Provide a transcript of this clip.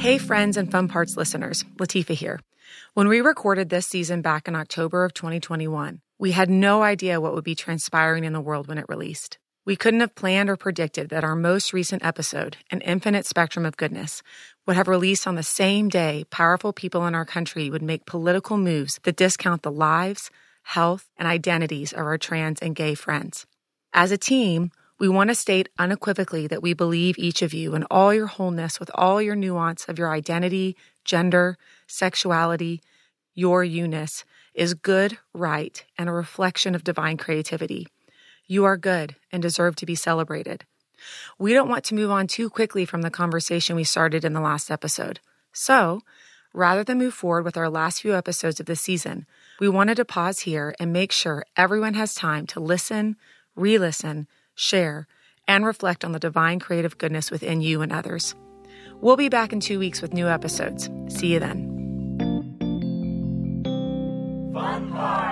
Hey, friends and Fun Parts listeners, Latifah here. When we recorded this season back in October of 2021, we had no idea what would be transpiring in the world when it released. We couldn't have planned or predicted that our most recent episode, An Infinite Spectrum of Goodness, would have released on the same day powerful people in our country would make political moves that discount the lives, health, and identities of our trans and gay friends. As a team, we want to state unequivocally that we believe each of you in all your wholeness with all your nuance of your identity, gender, sexuality, your you-ness is good, right, and a reflection of divine creativity. You are good and deserve to be celebrated. We don't want to move on too quickly from the conversation we started in the last episode. So, rather than move forward with our last few episodes of the season, we wanted to pause here and make sure everyone has time to listen, re-listen, share, and reflect on the divine creative goodness within you and others. We'll be back in 2 weeks with new episodes. See you then. Fun Parts!